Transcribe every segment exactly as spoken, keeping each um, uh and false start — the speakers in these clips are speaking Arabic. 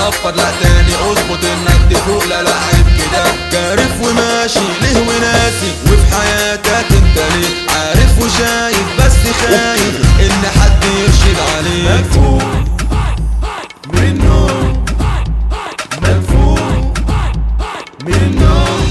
تنفض لا تاني اظبط انك تفوق، لا لا عيب كده. كارف وماشي ليه وناسي وفي حياتك انت ليه عارف وشايف بس خايف ان حد يرشد عليك. مدفوق من النوم، مدفوق من النوم.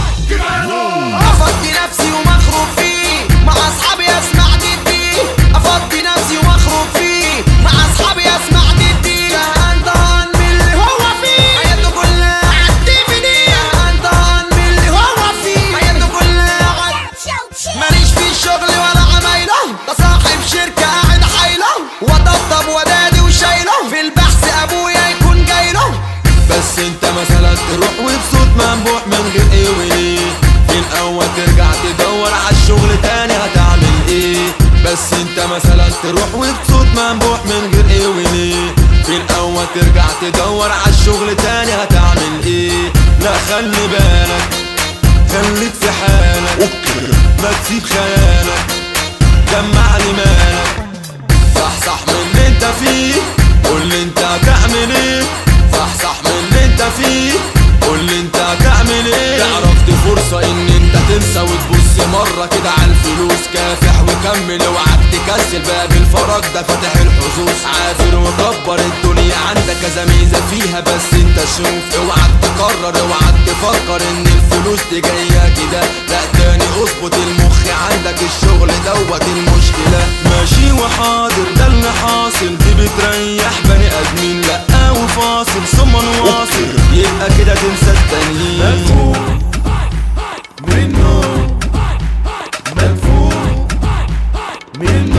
افضي نفسي ومخروب فيه مع اصحابي اسمع دي، افضي نفسي ومخروب فيه مع اصحابي اسمع دي. انطهن من اللي هو فيه حياته كلها عدي في دي، انطهن من اللي هو فيه حياته كلها عدي. ماليش في الشغل ولا عمايله، ده صاحب شركه قاعد حايله وطبطب ودادي وشايله، في البحث ابويا يكون جايله. بس انت مثلا تروح وبصوت منبوح من غير ايه وليه، في الاول ترجع تدور عالشغل تاني هتعمل ايه. بس انت مثلا تروح وبصوت منبوح من غير ايه وليه، في الاول ترجع تدور عالشغل تاني هتعمل ايه. لا خلي بالك خليك في حالك ما تسيب خيالك، جمع لي مالك صح صح من اللي انت فيه، قول لي انت هتعمل ايه. صح صح من اللي انت فيه، قول لي انت هتعمل ايه. تعرف دي فرصة ان انت تنسى وتبص مرة كده عالفلوس، كافح وكمل اوعاك تكسل، باب الفرج ده فاتح الحظوظ. عافر وكبر الدنيا عندك كذا ميزة فيها، بس انت شوف اوعاك تقرر اوعاك تفكر ان الفلوس دي جاية كده، لا تاني اظبط المخ عندك الشغل دوت المشكلة. ماشي وحاضر ده اللي حاصل، دي بتريح بني ادمين لا وفاصل ثم نواصل، يبقى كده تنسى التانيين. مدفوق من النوم، مدفوق من النوم.